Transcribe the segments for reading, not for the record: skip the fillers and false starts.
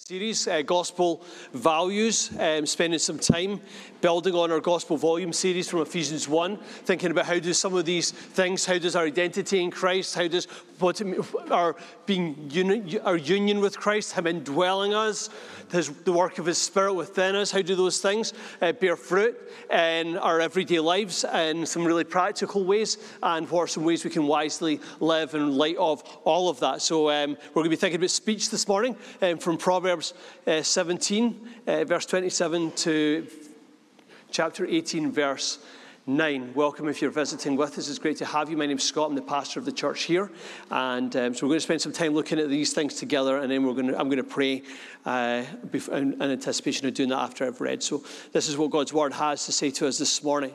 Series, Gospel Values, spending some time building on our Gospel Volume series from Ephesians 1, thinking about how do some of these things, how does our identity in Christ, how does our union with Christ, Him indwelling us, the work of His Spirit within us, how do those things bear fruit in our everyday lives in some really practical ways, and what are some ways we can wisely live in light of all of that. So we're going to be thinking about speech this morning from Proverbs 17, verse 27 to chapter 18, verse 9. Welcome if you're visiting with us. It's great to have you. My name's Scott. I'm the pastor of the church here. And so we're going to spend some time looking at these things together, and then I'm going to pray in anticipation of doing that after I've read. So this is what God's word has to say to us this morning.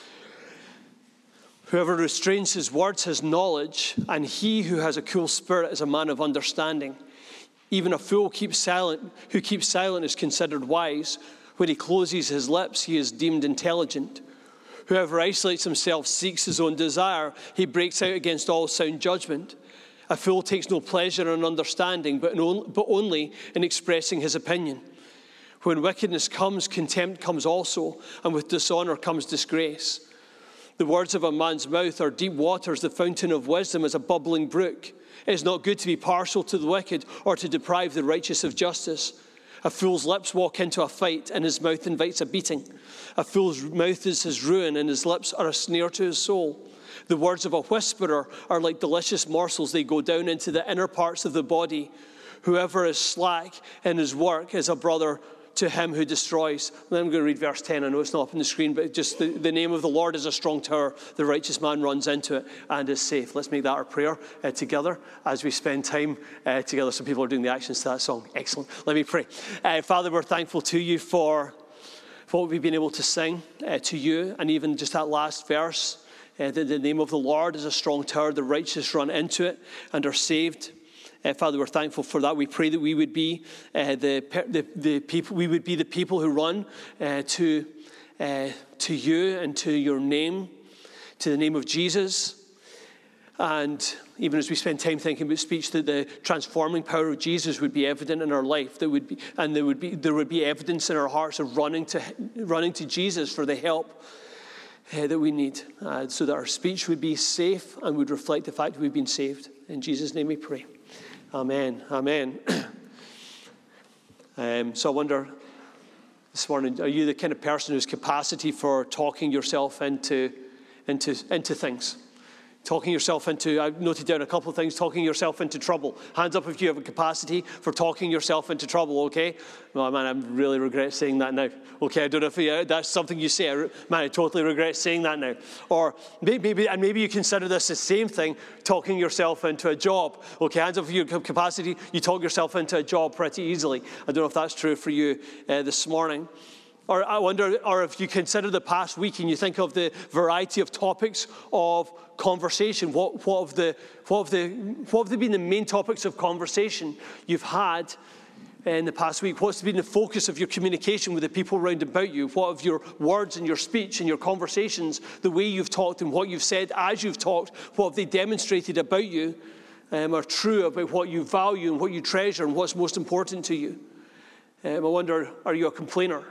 Whoever restrains his words has knowledge, and he who has a cool spirit is a man of understanding. Even a fool who keeps silent is considered wise. When he closes his lips, he is deemed intelligent. Whoever isolates himself seeks his own desire. He breaks out against all sound judgment. A fool takes no pleasure in understanding, but only in expressing his opinion. When wickedness comes, contempt comes also, and with dishonor comes disgrace. The words of a man's mouth are deep waters. The fountain of wisdom is a bubbling brook. It is not good to be partial to the wicked or to deprive the righteous of justice. A fool's lips walk into a fight, and his mouth invites a beating. A fool's mouth is his ruin, and his lips are a snare to his soul. The words of a whisperer are like delicious morsels. They go down into the inner parts of the body. Whoever is slack in his work is a brother to him who destroys. And then I'm going to read verse 10. I know it's not up on the screen, but just the name of the Lord is a strong tower. The righteous man runs into it and is safe. Let's make that our prayer together as we spend time together. Some people are doing the actions to that song. Excellent. Let me pray. Father, we're thankful to you for what we've been able to sing to you, and even just that last verse. The name of the Lord is a strong tower. The righteous run into it and are saved. Father, we're thankful for that. We pray that we would be the people. We would be the people who run to you and to your name, to the name of Jesus. And even as we spend time thinking about speech, that the transforming power of Jesus would be evident in our life. There would be evidence in our hearts of running to Jesus for the help that we need, so that our speech would be safe and would reflect the fact that we've been saved. In Jesus' name we pray. Amen. Amen. So I wonder this morning, are you the kind of person who's capacity for talking yourself into things? Talking yourself into, I've noted down a couple of things, talking yourself into trouble. Hands up if you have a capacity for talking yourself into trouble, okay? Oh man, I really regret saying that now. Okay, I don't know if that's something you say. Man, I totally regret saying that now. Or maybe you consider this the same thing, talking yourself into a job. Okay, hands up if you have capacity, you talk yourself into a job pretty easily. I don't know if that's true for you this morning. Or I wonder, or if you consider the past week and you think of the variety of topics of conversation, what have they been the main topics of conversation you've had in the past week? What's been the focus of your communication with the people around about you? What have your words and your speech and your conversations, the way you've talked and what you've said as you've talked, what have they demonstrated about you are true about what you value and what you treasure and what's most important to you? I wonder, are you a complainer?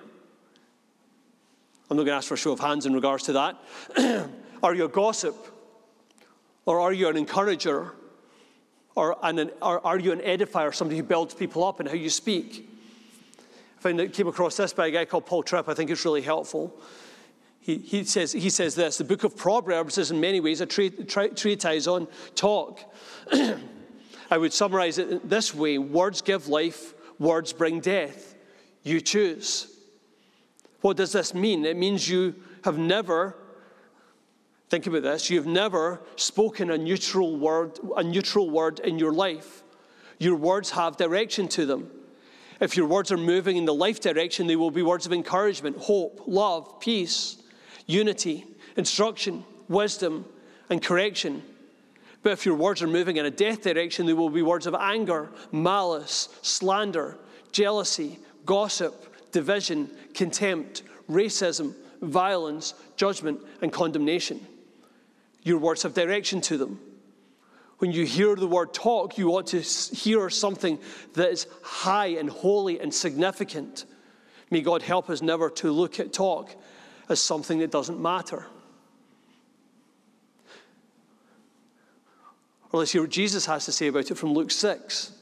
I'm not going to ask for a show of hands in regards to that. Are you a gossip? Or are you an encourager? Or are you an edifier, somebody who builds people up in how you speak? I came across this by a guy called Paul Tripp. I think it's really helpful. He says this: the book of Proverbs is in many ways a treatise on talk. I would summarize it this way: words give life, words bring death. You choose. What does this mean? It means you have never, think about this, you've never spoken a neutral word in your life. Your words have direction to them. If your words are moving in the life direction, they will be words of encouragement, hope, love, peace, unity, instruction, wisdom, and correction. But if your words are moving in a death direction, they will be words of anger, malice, slander, jealousy, gossip, division, contempt, racism, violence, judgment, and condemnation. Your words have direction to them. When you hear the word talk, you ought to hear something that is high and holy and significant. May God help us never to look at talk as something that doesn't matter. Or let's hear what Jesus has to say about it from Luke 6.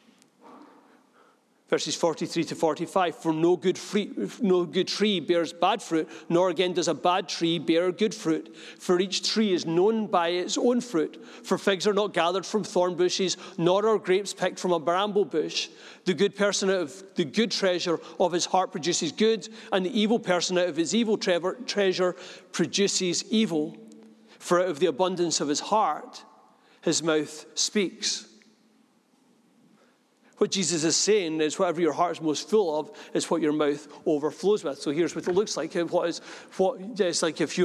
Verses 43 to 45, for no good tree bears bad fruit, nor again does a bad tree bear good fruit. For each tree is known by its own fruit. For figs are not gathered from thorn bushes, nor are grapes picked from a bramble bush. The good person out of the good treasure of his heart produces good, and the evil person out of his evil treasure produces evil. For out of the abundance of his heart, his mouth speaks. What Jesus is saying is whatever your heart is most full of is what your mouth overflows with. So here's what it looks like. It's like if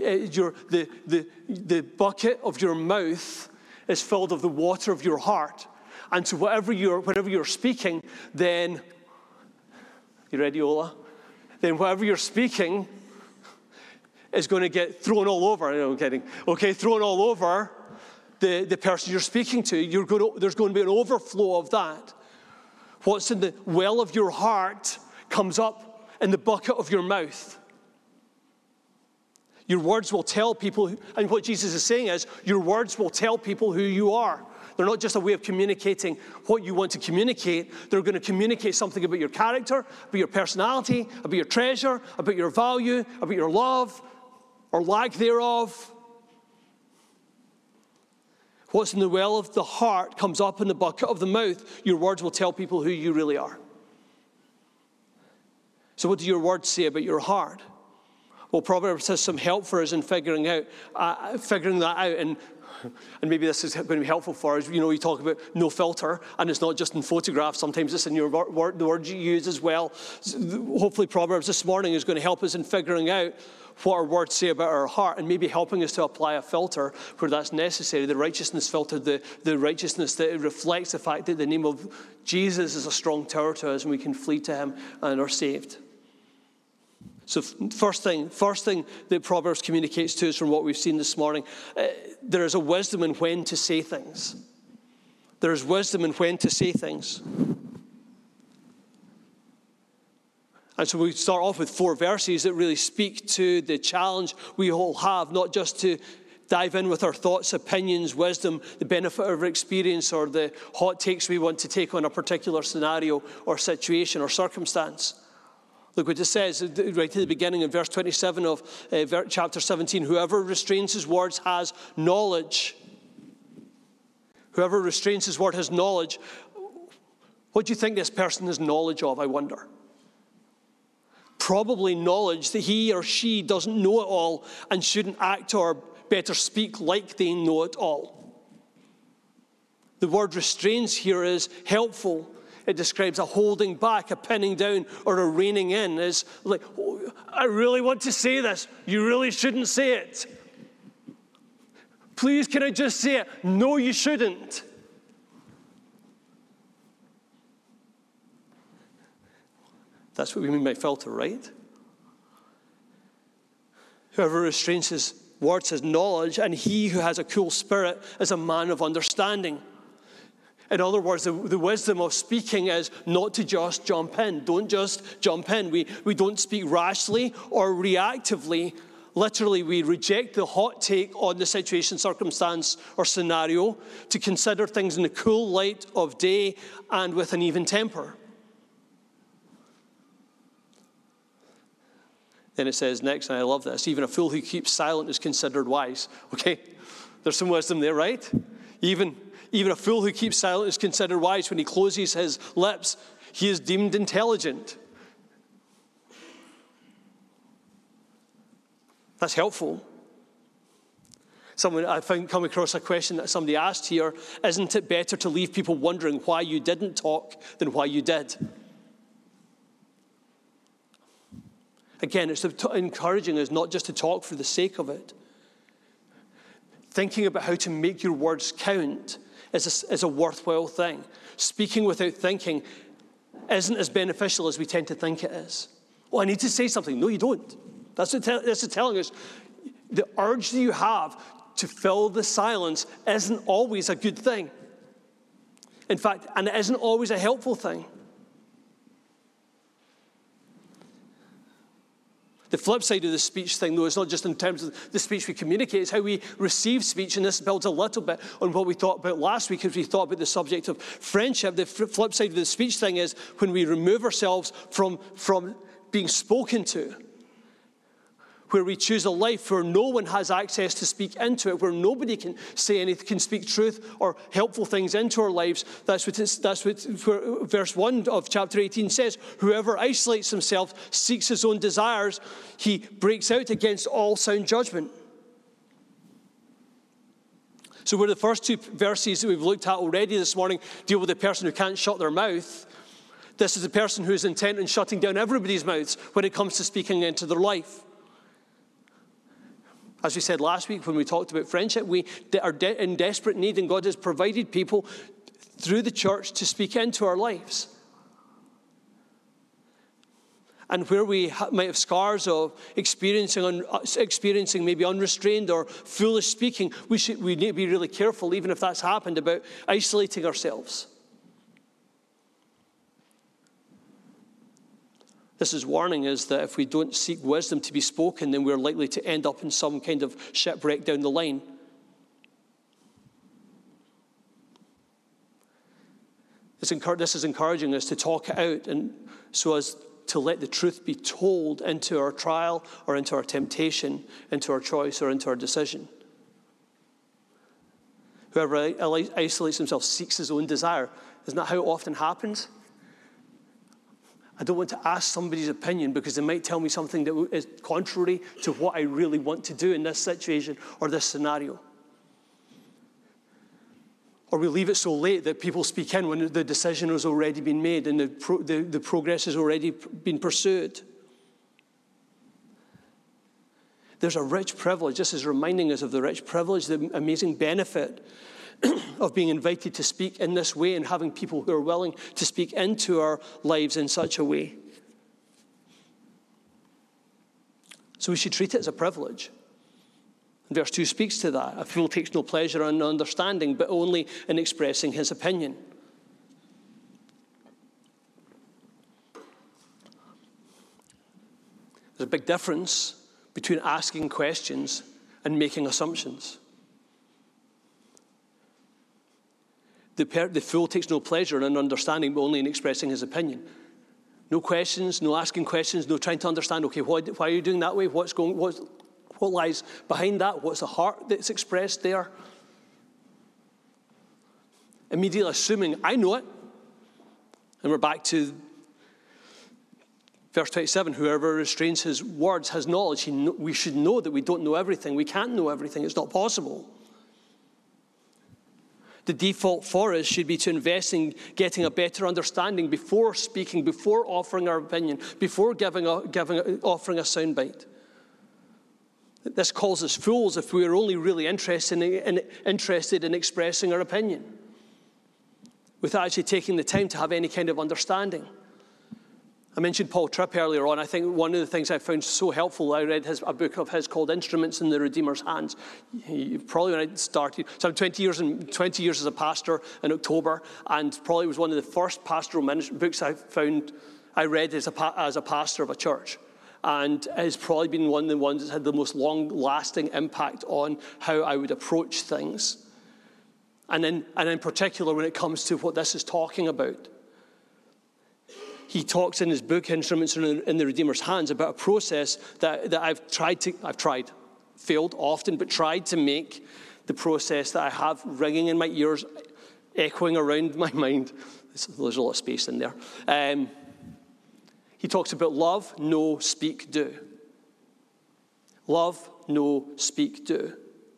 the bucket of your mouth is filled of the water of your heart. And so whenever you're speaking, then, you ready, Ola? Then whatever you're speaking is going to get thrown all over. No, I'm kidding. Okay, thrown all over the person you're speaking to. There's going to be an overflow of that. What's in the well of your heart comes up in the bucket of your mouth. Your words will tell people, and what Jesus is saying is, your words will tell people who you are. They're not just a way of communicating what you want to communicate. They're going to communicate something about your character, about your personality, about your treasure, about your value, about your love, or lack thereof. What's in the well of the heart comes up in the bucket of the mouth. Your words will tell people who you really are. So what do your words say about your heart? Well, Proverbs has some help for us in figuring that out. And maybe this is going to be helpful for us. You know, you talk about no filter, and it's not just in photographs. Sometimes it's in the words you use as well. Hopefully Proverbs this morning is going to help us in figuring out what our words say about our heart, and maybe helping us to apply a filter where that's necessary. The righteousness filter, the righteousness that reflects the fact that the name of Jesus is a strong tower to us, and we can flee to him and are saved. So first thing that Proverbs communicates to us from what we've seen this morning, there is a wisdom in when to say things. There is wisdom in when to say things. And so we start off with 4 verses that really speak to the challenge we all have, not just to dive in with our thoughts, opinions, wisdom, the benefit of our experience, or the hot takes we want to take on a particular scenario or situation or circumstance. Look what it says right at the beginning in verse 27 of chapter 17. Whoever restrains his words has knowledge. Whoever restrains his word has knowledge. What do you think this person has knowledge of, I wonder? Probably knowledge that he or she doesn't know it all and shouldn't act or better speak like they know it all. The word restrains here is helpful. It describes a holding back, a pinning down, or a reining in. It's like, oh, I really want to say this. You really shouldn't say it. Please, can I just say it? No, you shouldn't. That's what we mean by filter, right? Whoever restrains his words has knowledge, and he who has a cool spirit is a man of understanding. In other words, the wisdom of speaking is not to just jump in. Don't just jump in. We don't speak rashly or reactively. Literally, we reject the hot take on the situation, circumstance, or scenario to consider things in the cool light of day and with an even temper. Then it says next, and I love this, even a fool who keeps silent is considered wise. Okay, there's some wisdom there, right? Even a fool who keeps silent is considered wise. When he closes his lips, he is deemed intelligent. That's helpful. I come across a question that somebody asked here, isn't it better to leave people wondering why you didn't talk than why you did? Again, it's encouraging us not just to talk for the sake of it. Thinking about how to make your words count is a worthwhile thing. Speaking without thinking isn't as beneficial as we tend to think it is. Oh, I need to say something. No, you don't. That's what it's telling us. The urge that you have to fill the silence isn't always a good thing. In fact, and it isn't always a helpful thing. The flip side of the speech thing, though, is not just in terms of the speech we communicate, it's how we receive speech. And this builds a little bit on what we thought about last week as we thought about the subject of friendship. The flip side of the speech thing is when we remove ourselves from being spoken to, where we choose a life where no one has access to speak into it, where nobody can say anything, can speak truth or helpful things into our lives. That's what verse 1 of chapter 18 says. Whoever isolates himself, seeks his own desires, he breaks out against all sound judgment. So where the first two verses that we've looked at already this morning deal with the person who can't shut their mouth, this is the person who is intent on shutting down everybody's mouths when it comes to speaking into their life. As we said last week when we talked about friendship, we are in desperate need, and God has provided people through the church to speak into our lives. And where we might have scars of experiencing maybe unrestrained or foolish speaking, we need to be really careful, even if that's happened, about isolating ourselves. This is warning us that if we don't seek wisdom to be spoken, then we're likely to end up in some kind of shipwreck down the line. This is encouraging us to talk it out, and so as to let the truth be told into our trial or into our temptation, into our choice or into our decision. Whoever isolates himself seeks his own desire. Isn't that how it often happens? I don't want to ask somebody's opinion because they might tell me something that is contrary to what I really want to do in this situation or this scenario. Or we leave it so late that people speak in when the decision has already been made and the progress has already been pursued. There's a rich privilege. This is reminding us of the rich privilege, the amazing benefit of being invited to speak in this way and having people who are willing to speak into our lives in such a way. So we should treat it as a privilege. And verse 2 speaks to that. A fool takes no pleasure in understanding, but only in expressing his opinion. There's a big difference between asking questions and making assumptions. The fool takes no pleasure in understanding, but only in expressing his opinion. No questions, no asking questions, no trying to understand, okay, why are you doing that way? What lies behind that? What's the heart that's expressed there? Immediately assuming, I know it. And we're back to verse 27, whoever restrains his words has knowledge. We should know that we don't know everything. We can't know everything. It's not possible. The default for us should be to invest in getting a better understanding before speaking, before offering our opinion, before offering a soundbite. This calls us fools if we are only really interested in expressing our opinion without actually taking the time to have any kind of understanding. I mentioned Paul Tripp earlier on. I think one of the things I found so helpful, I read a book of his called Instruments in the Redeemer's Hands. Probably when I started, so I'm 20 years as a pastor in October, and probably was one of the first pastoral books I read as a pastor of a church. And has probably been one of the ones that's had the most long-lasting impact on how I would approach things. And in particular when it comes to what this is talking about. He talks in his book, Instruments in the Redeemer's Hands, about a process that I've failed often, but tried to make the process that I have ringing in my ears, echoing around my mind. There's a lot of space in there. He talks about love, know, speak, do. Love, know, speak, do.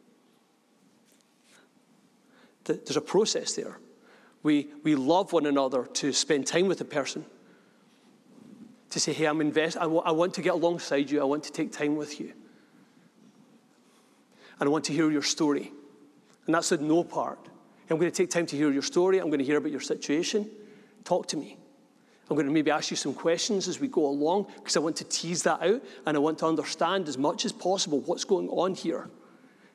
There's a process there. We love one another to spend time with a person. To say, hey, I'm invested. I want to get alongside you. I want to take time with you. And I want to hear your story. And that's the no part. I'm going to take time to hear your story. I'm going to hear about your situation. Talk to me. I'm going to maybe ask you some questions as we go along because I want to tease that out and I want to understand as much as possible what's going on here.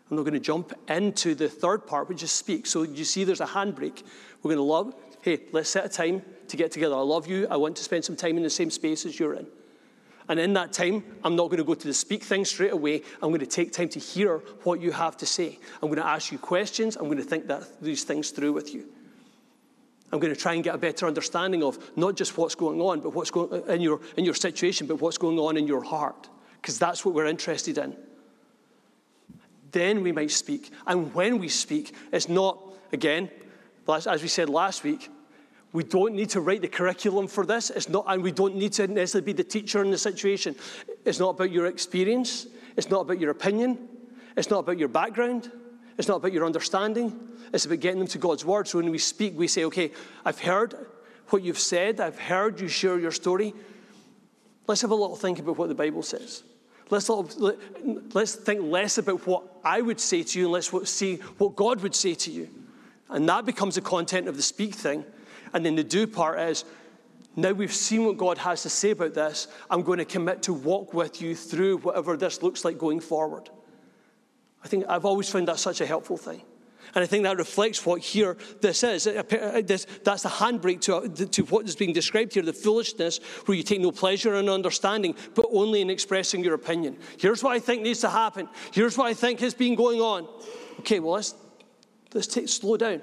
I'm not going to jump into the third part, which is speak. So you see there's a handbrake. We're going to hey, let's set a time to get together. I love you. I want to spend some time in the same space as you're in. And in that time, I'm not going to go to the speak thing straight away. I'm going to take time to hear what you have to say. I'm going to ask you questions. I'm going to think these things through with you. I'm going to try and get a better understanding of not just what's going on, but what's going on in your situation, but what's going on in your heart, because that's what we're interested in. Then we might speak. And when we speak, it's not, again, as we said last week, we don't need to write the curriculum for this. It's not, and we don't need to necessarily be the teacher in the situation. It's not about your experience. It's not about your opinion. It's not about your background. It's not about your understanding. It's about getting them to God's word. So when we speak, we say, okay, I've heard what you've said. I've heard you share your story. Let's have a little think about what the Bible says. Let's think less about what I would say to you and let's see what God would say to you. And that becomes the content of the speak thing. And then the do part is, now we've seen what God has to say about this, I'm going to commit to walk with you through whatever this looks like going forward. I think I've always found that such a helpful thing. And I think that reflects what here this is. That's the handbrake to what is being described here, the foolishness, where you take no pleasure in understanding, but only in expressing your opinion. Here's what I think needs to happen. Here's what I think has been going on. Okay, well, let's slow down.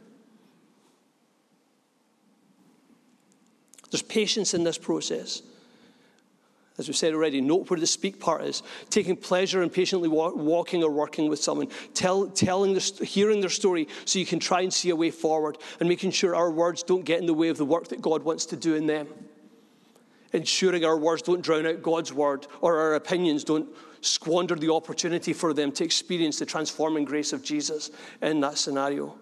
There's patience in this process. As we said already, note where the speak part is. Taking pleasure in patiently walking or working with someone. Hearing their story so you can try and see a way forward. And making sure our words don't get in the way of the work that God wants to do in them. Ensuring our words don't drown out God's word, or our opinions don't squander the opportunity for them to experience the transforming grace of Jesus in that scenario.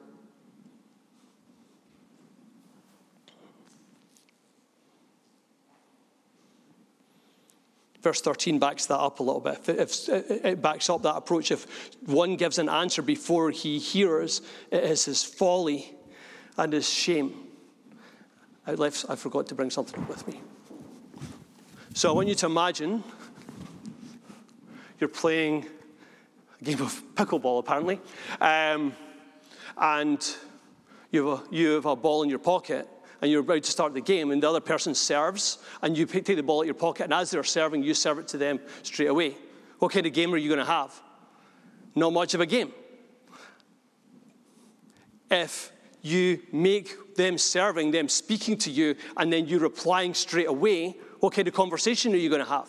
Verse 13 backs that up a little bit. It backs up that approach. If one gives an answer before he hears, it is his folly and his shame. I forgot to bring something with me. So I want you to imagine you're playing a game of pickleball, apparently, and you have a ball in your pocket, and you're about to start the game, and the other person serves, and you take the ball out of your pocket, and as they're serving, you serve it to them straight away. What kind of game are you going to have? Not much of a game. If you make them serving, them speaking to you, and then you replying straight away, what kind of conversation are you going to have?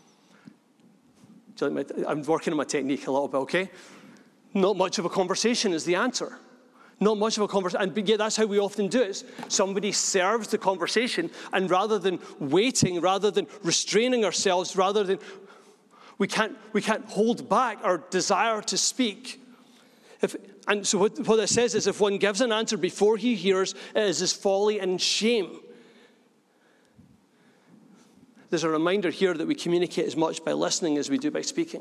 I'm working on my technique a little bit, okay? Not much of a conversation is the answer. Not much of a conversation, and yeah, that's how we often do it. Somebody serves the conversation, and rather than waiting, rather than restraining ourselves, rather than we can't hold back our desire to speak. And so what it says is, if one gives an answer before he hears, it is his folly and shame. There's a reminder here that we communicate as much by listening as we do by speaking.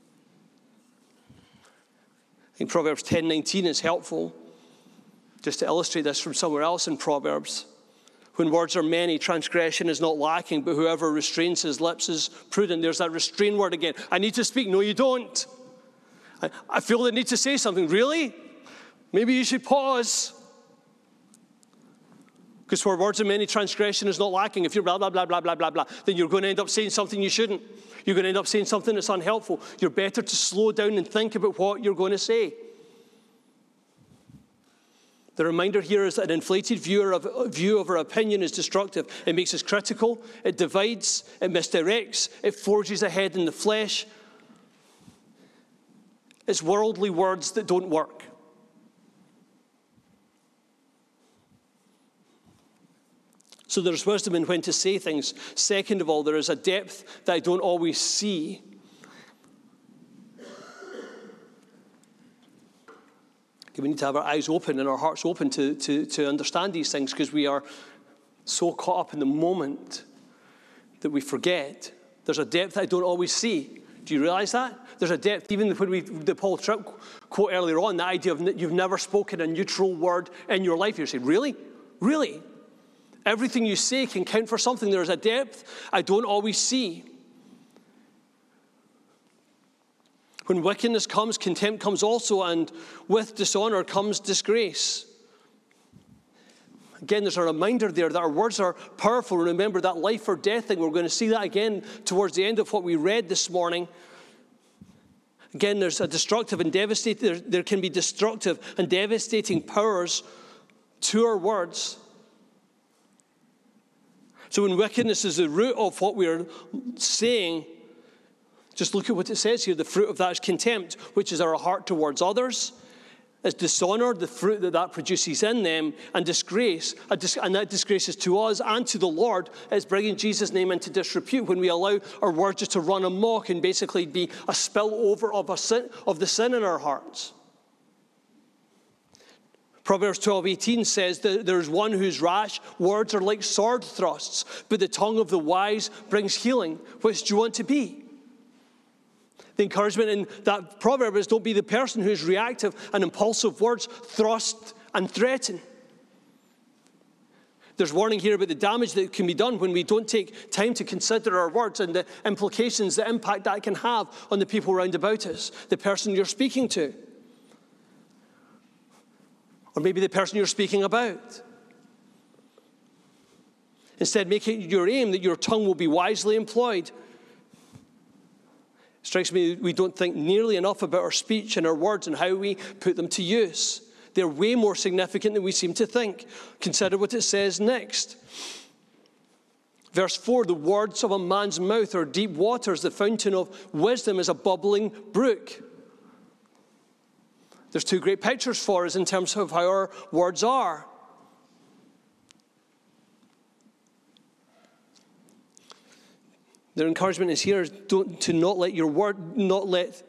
I think Proverbs 10:19 is helpful. Just to illustrate this from somewhere else in Proverbs. When words are many, transgression is not lacking, but whoever restrains his lips is prudent. There's that restrain word again. I need to speak. No, you don't. I feel the need to say something. Really? Maybe you should pause. Because where words are many, transgression is not lacking. If you're blah, blah, blah, blah, blah, blah, blah, then you're going to end up saying something you shouldn't. You're going to end up saying something that's unhelpful. You're better to slow down and think about what you're going to say. The reminder here is that an inflated view of our opinion is destructive. It makes us critical, it divides, it misdirects, it forges ahead in the flesh. It's worldly words that don't work. So there's wisdom in when to say things. Second of all, there is a depth that I don't always see. We need to have our eyes open and our hearts open to understand these things, because we are so caught up in the moment that we forget. There's a depth I don't always see. Do you realize that? There's a depth, even when the Paul Tripp quote earlier on, the idea of you've never spoken a neutral word in your life. You're saying, really? Really? Everything you say can count for something. There's a depth I don't always see. When wickedness comes, contempt comes also, and with dishonor comes disgrace. Again, there's a reminder there that our words are powerful. Remember that life or death thing. We're going to see that again towards the end of what we read this morning. Again, there's a destructive and devastating, there can be destructive and devastating powers to our words. So when wickedness is the root of what we're saying, just look at what it says here. The fruit of that is contempt, which is our heart towards others. Is dishonor, the fruit that produces in them, and disgrace, and that disgrace is to us and to the Lord, is bringing Jesus' name into disrepute when we allow our words just to run amok and basically be a spillover of the sin in our hearts. Proverbs 12:18 says that there's one whose rash words are like sword thrusts, but the tongue of the wise brings healing. Which do you want to be? The encouragement in that proverb is don't be the person whose reactive and impulsive words thrust and threaten. There's warning here about the damage that can be done when we don't take time to consider our words and the implications, the impact that can have on the people around about us, the person you're speaking to, or maybe the person you're speaking about. Instead, make it your aim that your tongue will be wisely employed. It strikes me we don't think nearly enough about our speech and our words and how we put them to use. They're way more significant than we seem to think. Consider what it says next. Verse 4, the words of a man's mouth are deep waters. The fountain of wisdom is a bubbling brook. There's two great pictures for us in terms of how our words are. Their encouragement is here to not let your word, not let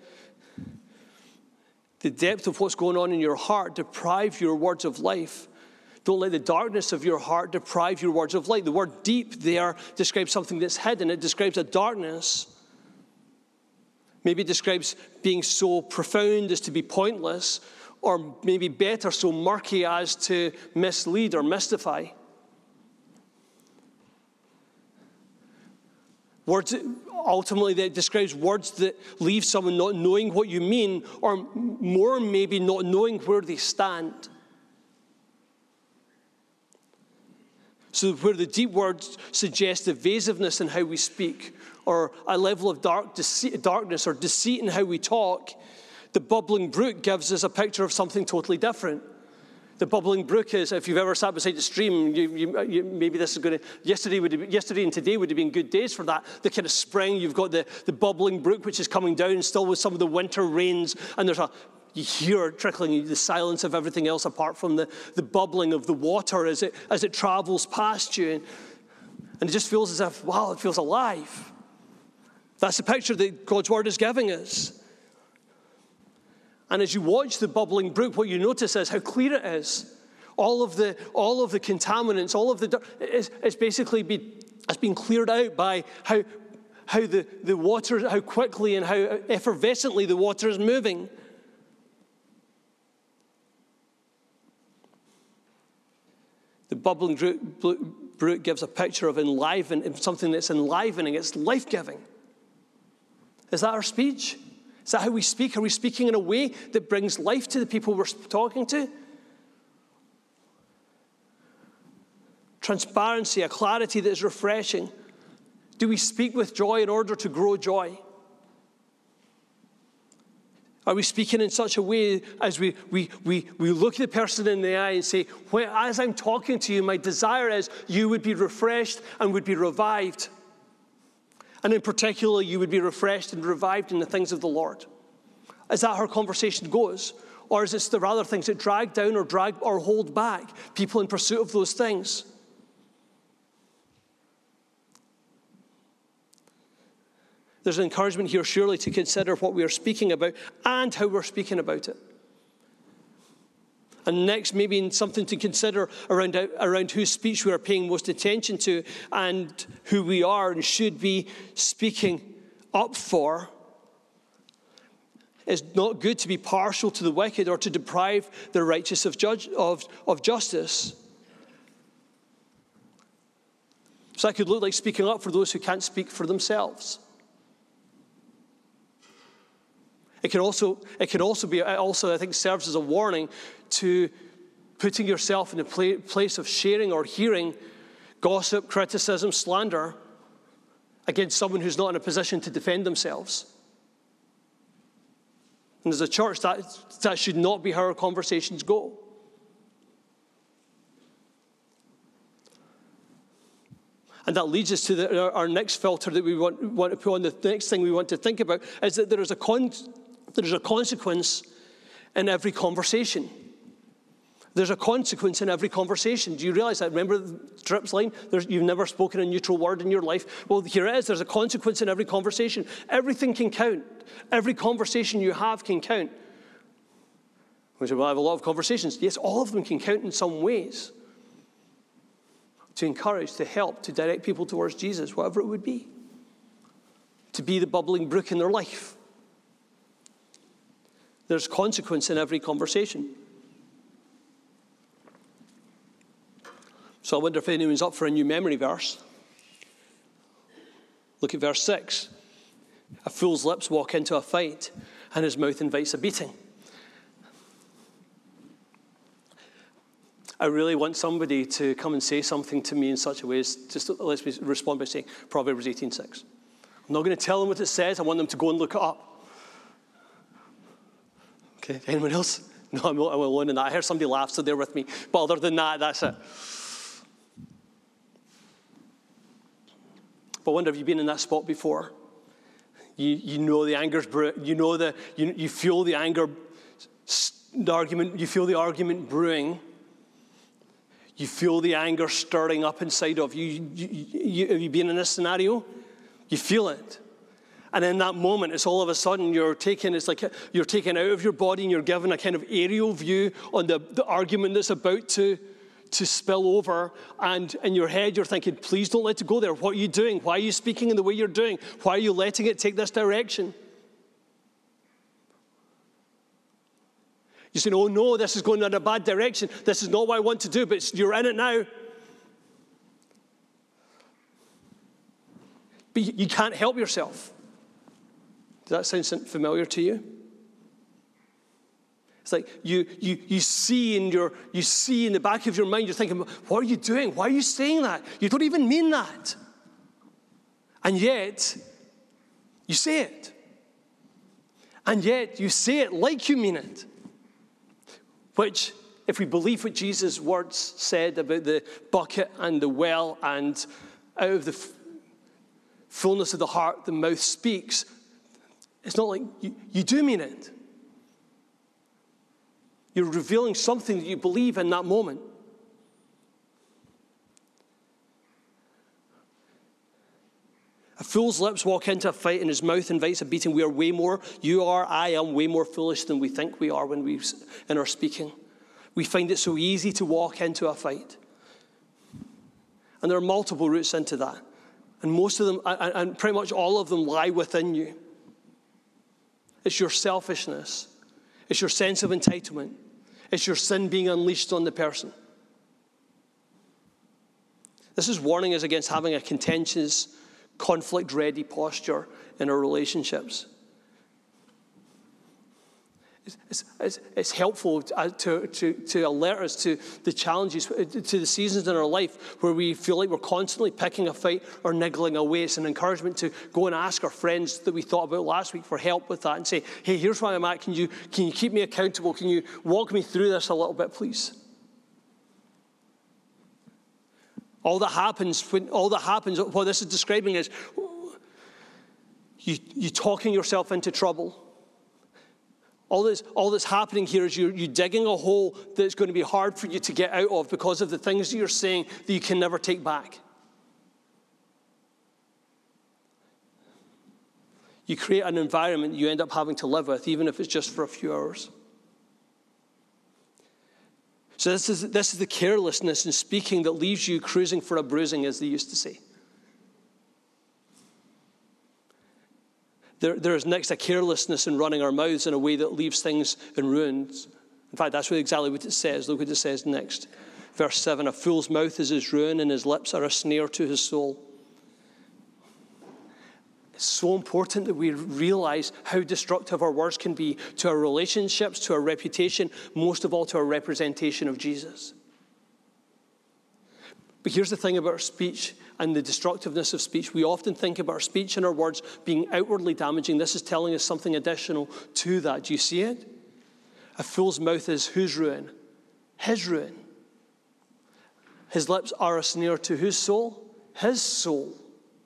the depth of what's going on in your heart deprive your words of life. Don't let the darkness of your heart deprive your words of light. The word deep there describes something that's hidden. It describes a darkness. Maybe it describes being so profound as to be pointless, or maybe better, so murky as to mislead or mystify. Words, ultimately, that describes words that leave someone not knowing what you mean, or more maybe not knowing where they stand. So where the deep words suggest evasiveness in how we speak, or a level of darkness or deceit in how we talk, the bubbling brook gives us a picture of something totally different. The bubbling brook is, if you've ever sat beside the stream, maybe this is going to, yesterday and today would have been good days for that. The kind of spring, you've got the bubbling brook which is coming down, still with some of the winter rains, and you hear it trickling, the silence of everything else apart from the bubbling of the water as it travels past you. And it just feels as if, wow, it feels alive. That's the picture that God's word is giving us. And as you watch the bubbling brook, what you notice is how clear it is. All of the contaminants, all of the dirt, it's basically been cleared out by how the water, how quickly and how effervescently the water is moving. The bubbling brook gives a picture of something that's enlivening. It's life-giving. Is that our speech? Is that how we speak? Are we speaking in a way that brings life to the people we're talking to? Transparency, a clarity that is refreshing. Do we speak with joy in order to grow joy? Are we speaking in such a way as we look at the person in the eye and say, as I'm talking to you, my desire is you would be refreshed and would be revived. And in particular, you would be refreshed and revived in the things of the Lord. Is that how conversation goes? Or is it the rather things that drag down or hold back people in pursuit of those things? There's an encouragement here, surely, to consider what we are speaking about and how we're speaking about it. And next, maybe something to consider around whose speech we are paying most attention to and who we are and should be speaking up for. It's not good to be partial to the wicked or to deprive the righteous of justice. So that could look like speaking up for those who can't speak for themselves. It also I think serves as a warning to putting yourself in the place of sharing or hearing gossip, criticism, slander against someone who's not in a position to defend themselves. And as a church, that should not be how our conversations go. And that leads us to our next filter that we want to put on. The next thing we want to think about is that there is a consequence in every conversation. There's a consequence in every conversation. Do you realize that? Remember Tripp's line? You've never spoken a neutral word in your life. Well, here it is. There's a consequence in every conversation. Everything can count. Every conversation you have can count. We say, well, I have a lot of conversations. Yes, all of them can count in some ways. To encourage, to help, to direct people towards Jesus, whatever it would be. To be the bubbling brook in their life. There's consequence in every conversation. So I wonder if anyone's up for a new memory verse. Look at verse 6. A fool's lips walk into a fight, and his mouth invites a beating. I really want somebody to come and say something to me in such a way as just let me respond by saying Proverbs 18:6. I'm not going to tell them what it says. I want them to go and look it up. Okay, anyone else? No, I'm alone in that. I heard somebody laugh, so they're with me. But other than that, that's it. But I wonder, have you been in that spot before? You know the anger's brewing. You feel the anger, the argument. You feel the argument brewing. You feel the anger stirring up inside of you. Have you been in this scenario? You feel it. And in that moment, it's all of a sudden it's like you're taken out of your body and you're given a kind of aerial view on the argument that's about to spill over. And in your head, you're thinking, please don't let it go there. What are you doing? Why are you speaking in the way you're doing? Why are you letting it take this direction? You're saying, oh no, this is going in a bad direction. This is not what I want to do, but you're in it now. But you can't help yourself. Does that sound familiar to you? It's like you see in the back of your mind, you're thinking, what are you doing? Why are you saying that? You don't even mean that. And yet, you say it. And yet, you say it like you mean it. Which, if we believe what Jesus' words said about the bucket and the well, and out of the fullness of the heart, the mouth speaks, it's not like you do mean it. You're revealing something that you believe in that moment. A fool's lips walk into a fight and his mouth invites a beating. I am way more foolish than we think we are when we in our speaking. We find it so easy to walk into a fight. And there are multiple routes into that. And most of them, and pretty much all of them, lie within you. It's your selfishness. It's your sense of entitlement. It's your sin being unleashed on the person. This is warning us against having a contentious, conflict-ready posture in our relationships. It's helpful to alert us to the challenges, to the seasons in our life where we feel like we're constantly picking a fight or niggling away. It's an encouragement to go and ask our friends that we thought about last week for help with that and say, hey, here's where I'm at. Can you keep me accountable? Can you walk me through this a little bit, please? All that happens, what this is describing is you talking yourself into trouble. All that's happening here is you're digging a hole that's going to be hard for you to get out of because of the things that you're saying that you can never take back. You create an environment you end up having to live with, even if it's just for a few hours. So this is the carelessness in speaking that leaves you cruising for a bruising, as they used to say. There is next a carelessness in running our mouths in a way that leaves things in ruins. In fact, that's exactly what it says. Look what it says next. Verse 7, a fool's mouth is his ruin and his lips are a snare to his soul. It's so important that we realize how destructive our words can be to our relationships, to our reputation, most of all to our representation of Jesus. But here's the thing about our speech and the destructiveness of speech. We often think about our speech and our words being outwardly damaging. This is telling us something additional to that. Do you see it? A fool's mouth is whose ruin? His ruin. His lips are a snare to whose soul? His soul.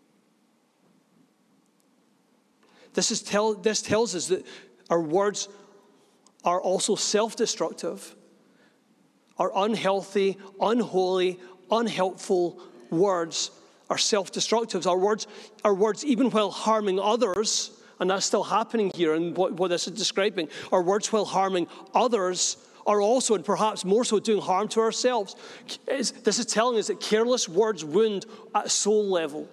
This tells us that our words are also self-destructive. Our unhealthy, unholy, unhelpful words are self-destructive. Our words, even while harming others, and that's still happening here in what this is describing, our words while harming others are also, and perhaps more so, doing harm to ourselves. This is telling us that careless words wound at soul level.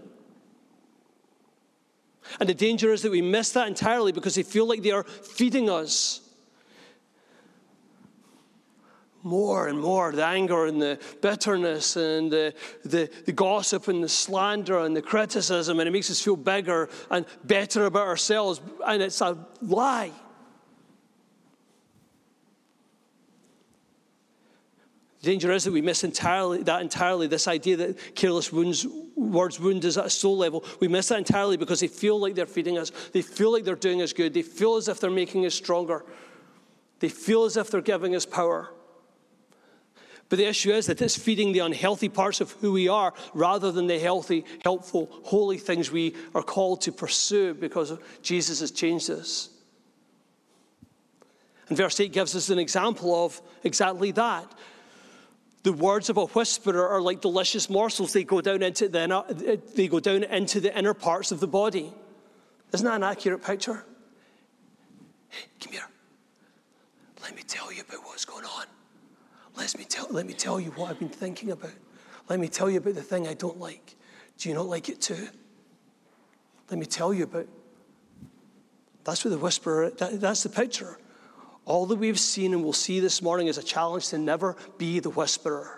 And the danger is that we miss that entirely because they feel like they are feeding us more and more. The anger and the bitterness and the gossip and the slander and the criticism, and it makes us feel bigger and better about ourselves, and it's a lie. The danger is that we miss entirely this idea that careless words wound us at a soul level. We miss that entirely because they feel like they're feeding us. They feel like they're doing us good. They feel as if they're making us stronger. They feel as if they're giving us power. But the issue is that it's feeding the unhealthy parts of who we are rather than the healthy, helpful, holy things we are called to pursue because Jesus has changed us. And verse 8 gives us an example of exactly that. The words of a whisperer are like delicious morsels. They go down into the inner parts of the body. Isn't that an accurate picture? Hey, come here. Let me tell you about what's going on. Let me tell you what I've been thinking about. Let me tell you about the thing I don't like. Do you not like it too? Let me tell you about. That's what the whisperer, that's the picture. All that we've seen and will see this morning is a challenge to never be the whisperer.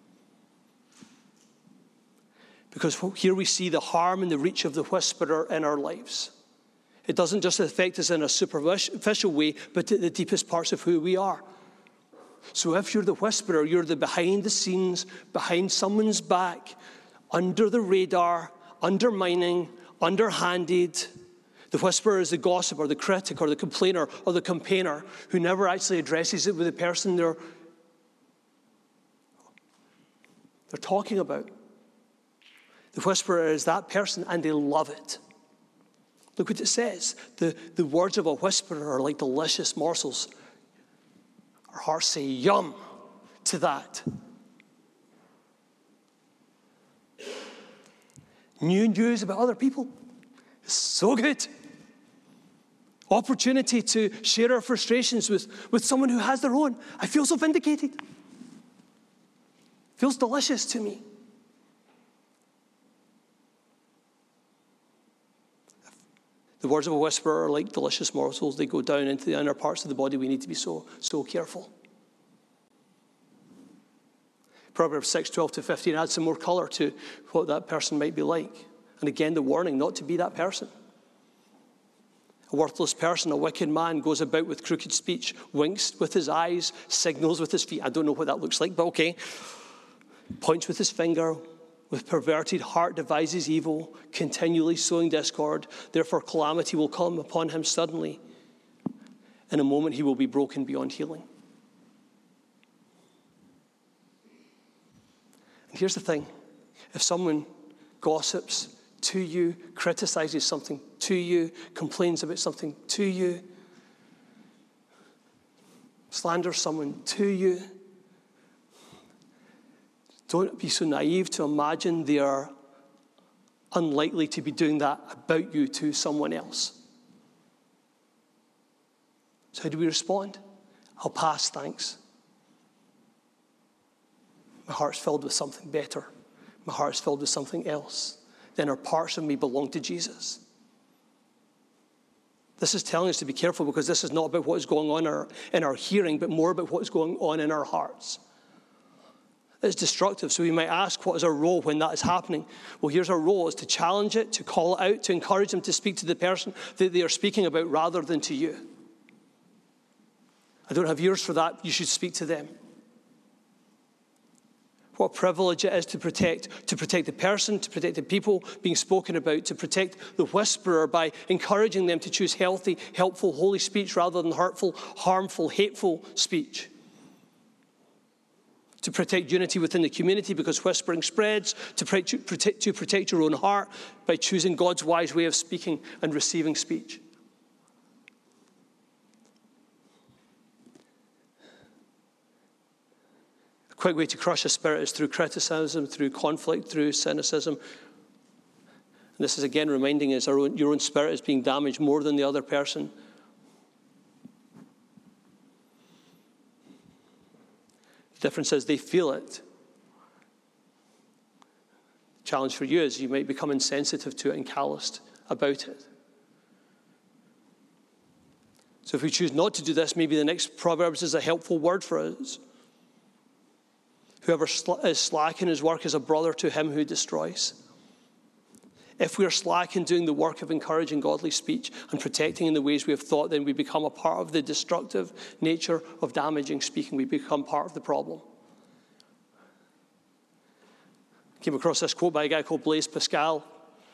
Because here we see the harm and the reach of the whisperer in our lives. It doesn't just affect us in a superficial way, but the deepest parts of who we are. So if you're the whisperer, you're the behind the scenes, behind someone's back, under the radar, undermining, underhanded. The whisperer is the gossip or the critic or the complainer or the campaigner who never actually addresses it with the person they're talking about. The whisperer is that person and they love it. Look what it says. The words of a whisperer are like delicious morsels. Our hearts say yum to that. New news about other people. It's so good. Opportunity to share our frustrations with someone who has their own. I feel so vindicated. Feels delicious to me. The words of a whisperer are like delicious morsels. They go down into the inner parts of the body. We need to be so careful. Proverbs 6:12-15 adds some more color to what that person might be like. And again, the warning not to be that person. A worthless person, a wicked man, goes about with crooked speech, winks with his eyes, signals with his feet. I don't know what that looks like, but okay. Points with his finger. With perverted heart devises evil, continually sowing discord. Therefore calamity will come upon him suddenly. In a moment he will be broken beyond healing. And here's the thing. If someone gossips to you, criticizes something to you, complains about something to you, slanders someone to you, don't be so naive to imagine they are unlikely to be doing that about you to someone else. So how do we respond? I'll pass, thanks. My heart's filled with something better. My heart's filled with something else. Then our parts of me belong to Jesus. This is telling us to be careful because this is not about what is going on in our hearing, but more about what is going on in our hearts. It's destructive. So we might ask, what is our role when that is happening? Well, here's our role, is to challenge it, to call it out, to encourage them to speak to the person that they are speaking about rather than to you. I don't have ears for that. You should speak to them. What a privilege it is to protect the person, to protect the people being spoken about, to protect the whisperer by encouraging them to choose healthy, helpful, holy speech rather than hurtful, harmful, hateful speech. To protect unity within the community because whispering spreads, to protect your own heart by choosing God's wise way of speaking and receiving speech. A quick way to crush a spirit is through criticism, through conflict, through cynicism. And this is again reminding us your own spirit is being damaged more than the other person. The difference is they feel it. The challenge for you is you might become insensitive to it and calloused about it. So if we choose not to do this, maybe the next Proverbs is a helpful word for us. Whoever is slack in his work is a brother to him who destroys. If we are slack in doing the work of encouraging godly speech and protecting in the ways we have thought, then we become a part of the destructive nature of damaging speaking. We become part of the problem. I came across this quote by a guy called Blaise Pascal.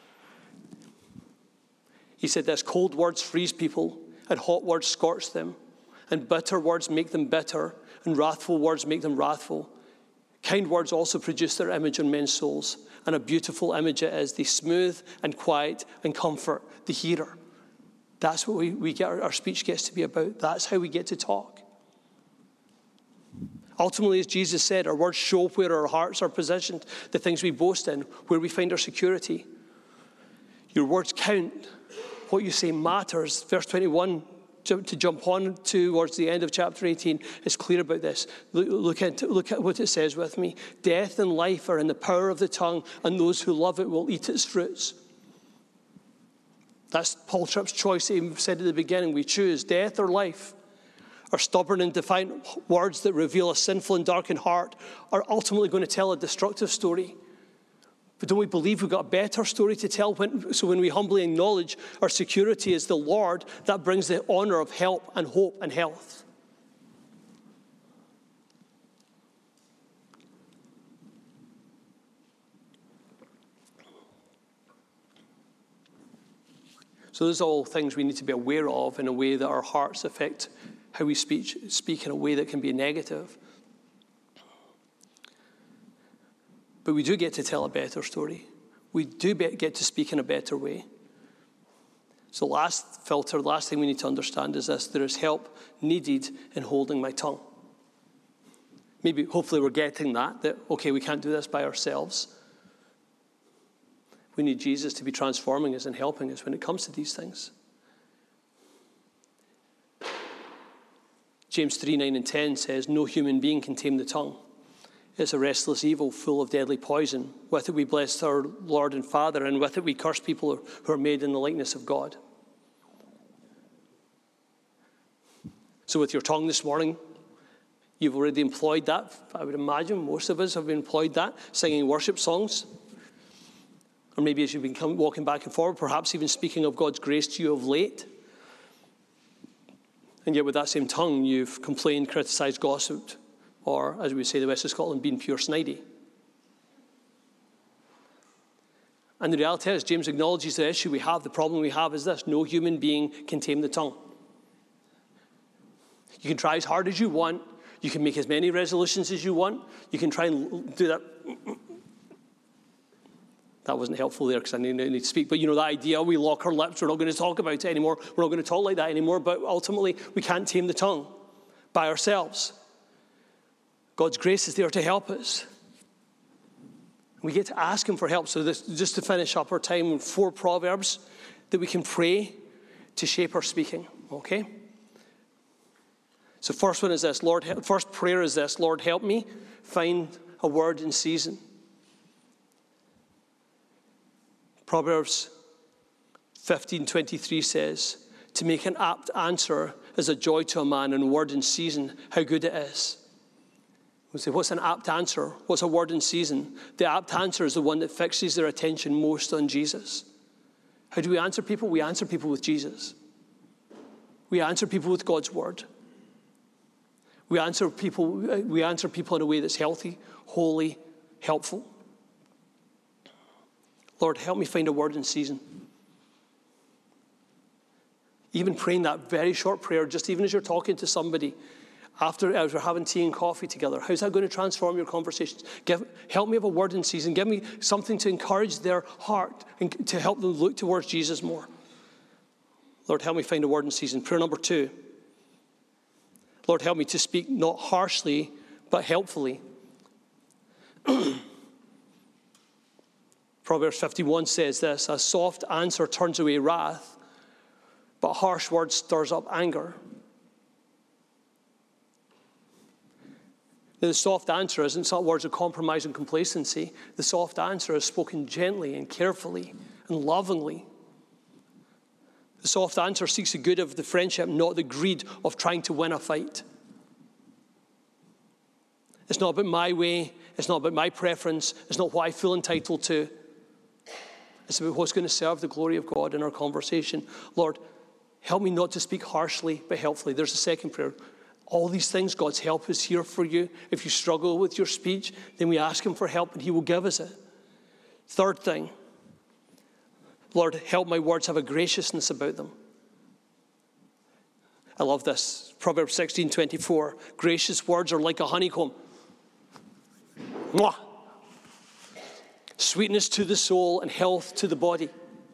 He said this: cold words freeze people, and hot words scorch them, and bitter words make them bitter, and wrathful words make them wrathful. Kind words also produce their image on men's souls, and a beautiful image it is. They smooth and quiet and comfort the hearer. That's what we get. Our speech gets to be about. That's how we get to talk. Ultimately, as Jesus said, our words show where our hearts are positioned, the things we boast in, where we find our security. Your words count. What you say matters. Verse 21, to jump on towards the end of chapter 18, is clear about this. Look at what it says with me. Death and life are in the power of the tongue, and those who love it will eat its fruits. That's Paul Tripp's choice. He said at the beginning, we choose death or life. Our stubborn and defiant words that reveal a sinful and darkened heart are ultimately going to tell a destructive story. But don't we believe we've got a better story to tell? So when we humbly acknowledge our security is the Lord, that brings the honor of help and hope and health. So those are all things we need to be aware of in a way that our hearts affect how we speak in a way that can be negative. But we do get to tell a better story. We do get to speak in a better way. So last thing we need to understand is this: there is help needed in holding my tongue. Maybe, hopefully we're getting that, okay, we can't do this by ourselves. We need Jesus to be transforming us and helping us when it comes to these things. James 3:9 and 10 says, no human being can tame the tongue. It's a restless evil full of deadly poison. With it we bless our Lord and Father, and with it we curse people who are made in the likeness of God. So with your tongue this morning, you've already employed that. I would imagine most of us have employed that, singing worship songs. Or maybe as you've been walking back and forward, perhaps even speaking of God's grace to you of late. And yet with that same tongue, you've complained, criticised, gossiped, or, as we say in the west of Scotland, been pure snidey. And the reality is, James acknowledges the issue we have. The problem we have is this: no human being can tame the tongue. You can try as hard as you want. You can make as many resolutions as you want. You can try and do that. That wasn't helpful there because I need to speak. But you know, that idea, we lock our lips, we're not going to talk about it anymore. We're not going to talk like that anymore. But ultimately, we can't tame the tongue by ourselves. God's grace is there to help us. We get to ask him for help. So this, just to finish up our time, 4 Proverbs that we can pray to shape our speaking, okay? So first one is this, first prayer is this: Lord, help me find a word in season. Proverbs 15:23 says, to make an apt answer is a joy to a man, and a word in season, how good it is. We say, what's an apt answer? What's a word in season? The apt answer is the one that fixes their attention most on Jesus. How do we answer people? We answer people with Jesus. We answer people with God's word. We answer people in a way that's healthy, holy, helpful. Lord, help me find a word in season. Even praying that very short prayer, just even as you're talking to somebody, as we're having tea and coffee together, how's that going to transform your conversations? Help me have a word in season. Give me something to encourage their heart and to help them look towards Jesus more. Lord, help me find a word in season. Prayer number 2. Lord, help me to speak not harshly, but helpfully. Proverbs 51 says this, a soft answer turns away wrath, but harsh words stirs up anger. Now, the soft answer isn't words of compromise and complacency. The soft answer is spoken gently and carefully and lovingly. The soft answer seeks the good of the friendship, not the greed of trying to win a fight. It's not about my way. It's not about my preference. It's not what I feel entitled to. It's about what's going to serve the glory of God in our conversation. Lord, help me not to speak harshly, but helpfully. There's a second prayer. All these things, God's help is here for you. If you struggle with your speech, then we ask him for help and he will give us it. Third thing, Lord, help my words have a graciousness about them. I love this. Proverbs 16:24. Gracious words are like a honeycomb. Mwah! Sweetness to the soul and health to the body.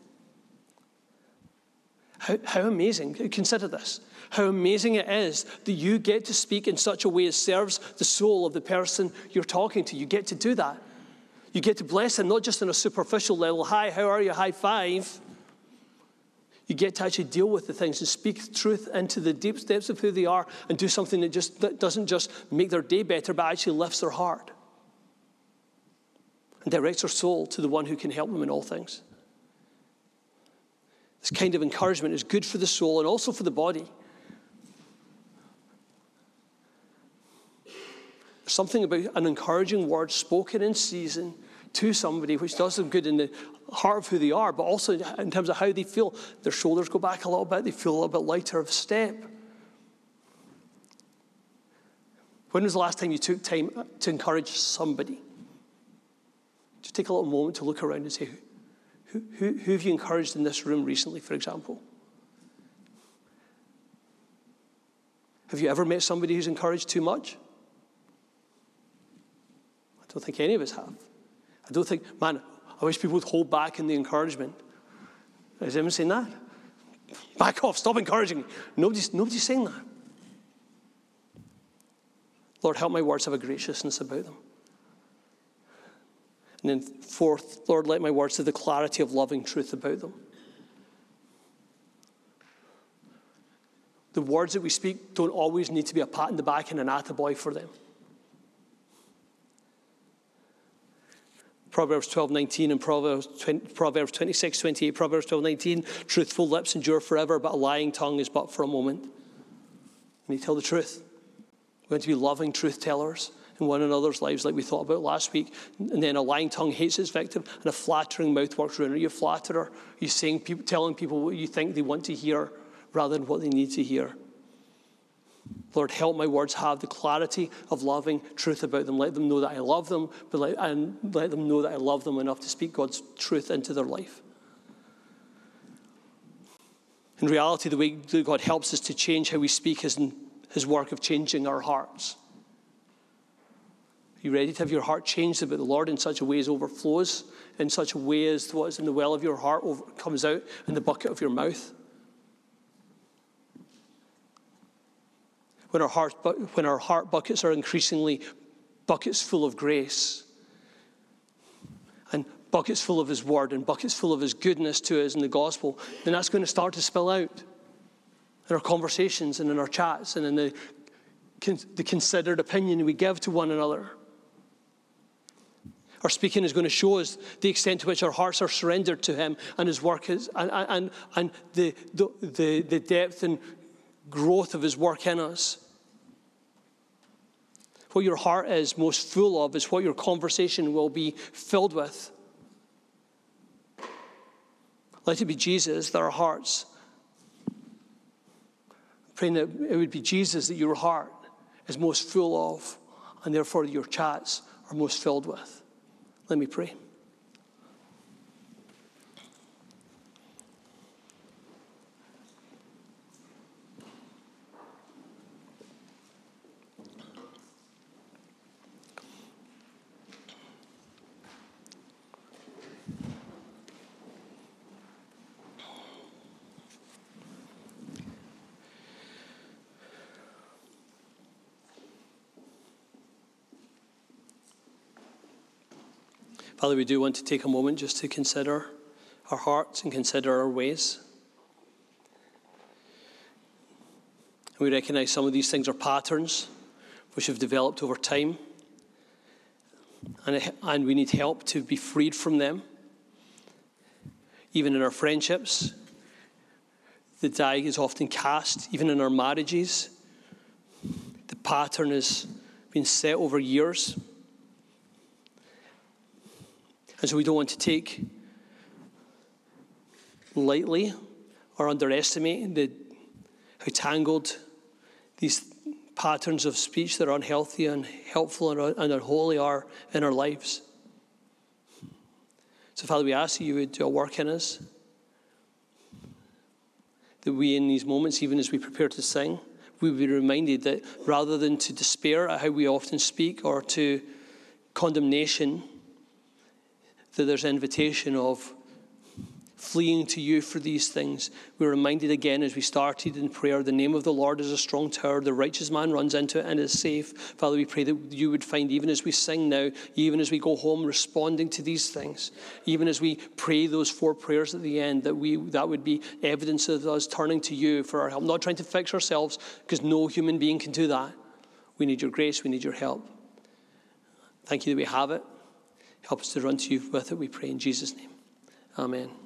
How amazing. Consider this. How amazing it is that you get to speak in such a way as serves the soul of the person you're talking to. You get to do that. You get to bless them, not just on a superficial level. Hi, how are you? High five. You get to actually deal with the things and speak truth into the deep depths of who they are and do something that doesn't just make their day better, but actually lifts their heart and directs their soul to the one who can help them in all things. This kind of encouragement is good for the soul and also for the body. There's something about an encouraging word spoken in season to somebody which does them good in the heart of who they are, but also in terms of how they feel. Their shoulders go back a little bit. They feel a little bit lighter of step. When was the last time you took time to encourage somebody? Just take a little moment to look around and say, who have you encouraged in this room recently, for example? Have you ever met somebody who's encouraged too much? I don't think any of us have. I don't think, man, I wish people would hold back in the encouragement. Is anyone saying that? Back off, stop encouraging me. Nobody's saying that. Lord, help my words have a graciousness about them. And then fourth, Lord, let my words have the clarity of loving truth about them. The words that we speak don't always need to be a pat in the back and an attaboy for them. Proverbs 12:19 and Proverbs 26:28, Proverbs 12:19, truthful lips endure forever, but a lying tongue is but for a moment. We need to tell the truth. We're going to be loving truth tellers in one another's lives like we thought about last week. And then a lying tongue hates its victim and a flattering mouth works ruin. Are you a flatterer? Are you telling people what you think they want to hear rather than what they need to hear? Lord, help my words have the clarity of loving truth about them. Let them know that I love them, and let them know that I love them enough to speak God's truth into their life. In reality, the way that God helps us to change how we speak is in his work of changing our hearts. Are you ready to have your heart changed about the Lord in such a way as overflows, in such a way as what is in the well of your heart comes out in the bucket of your mouth? When our heart buckets are increasingly buckets full of grace and buckets full of his word and buckets full of his goodness to us in the gospel, then that's going to start to spill out in our conversations and in our chats and in the considered opinion we give to one another. Our speaking is going to show us the extent to which our hearts are surrendered to him and his work is, and the depth and growth of his work in us. What your heart is most full of is what your conversation will be filled with. Let it be Jesus that our hearts, praying that it would be Jesus that your heart is most full of, and therefore your chats are most filled with. Let me pray. Father, we do want to take a moment just to consider our hearts and consider our ways. We recognize some of these things are patterns which have developed over time, and we need help to be freed from them. Even in our friendships, the die is often cast. Even in our marriages, the pattern has been set over years. And so we don't want to take lightly or underestimate how tangled these patterns of speech that are unhealthy and helpful and unholy are in our lives. So, Father, we ask that you would do a work in us, that we in these moments, even as we prepare to sing, we would be reminded that rather than to despair at how we often speak or to condemnation, that there's an invitation of fleeing to you for these things. We're reminded again as we started in prayer, the name of the Lord is a strong tower. The righteous man runs into it and is safe. Father, we pray that you would find, even as we sing now, even as we go home responding to these things, even as we pray those 4 prayers at the end, that would be evidence of us turning to you for our help, not trying to fix ourselves, because no human being can do that. We need your grace. We need your help. Thank you that we have it. Help us to run to you with it, we pray in Jesus' name. Amen.